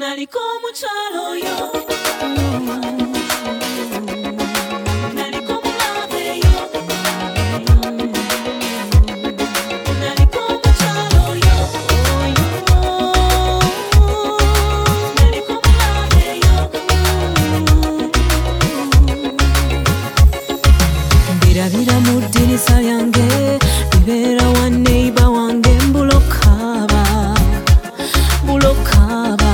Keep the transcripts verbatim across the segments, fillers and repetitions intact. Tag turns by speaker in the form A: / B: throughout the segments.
A: naliko mukyalo oyo naliko mulave yo naliko mukyalo oyo naliko mulave yo mbirabira mu ddirisa lyange libeera wa neighbor wange mbulokaba bulokaba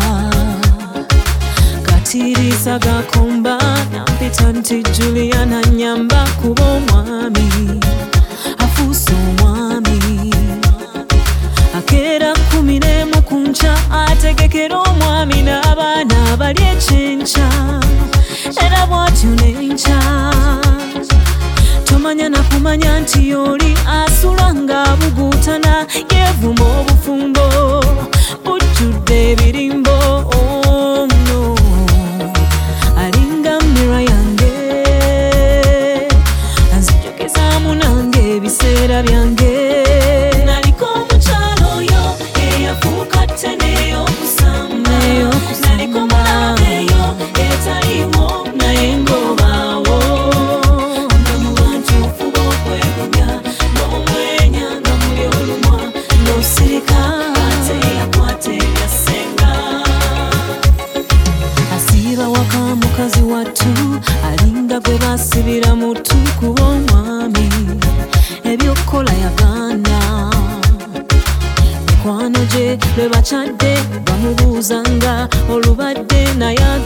A: katirisa gakomba nampita nti Juliana nyamba kuba omwami afuuse omwami akeera kumi n'emu ku nkya ategekera omwami n'abaana abali ekyenkya era bw'atyo n'enkya tomanya nakumanya nti oli asula ng'abuguutana yeevuma obufumbo bujjudde ebirimbo oh no alinga mmira yange anzijukizaamu nange ebiseera byange naliko omukyalo oyo eyafuuka ttene ey'okusamba naliko mulave eyo etaliiwo naye ng'obaawo nosirika ate yakwata ebyasenga asiiba waka mukazi wattu alinga gwe basibira mutu kuba omwami ebyokukola yagaana mikwano gye lwe bakyadde bamubuuzanga olubadde naye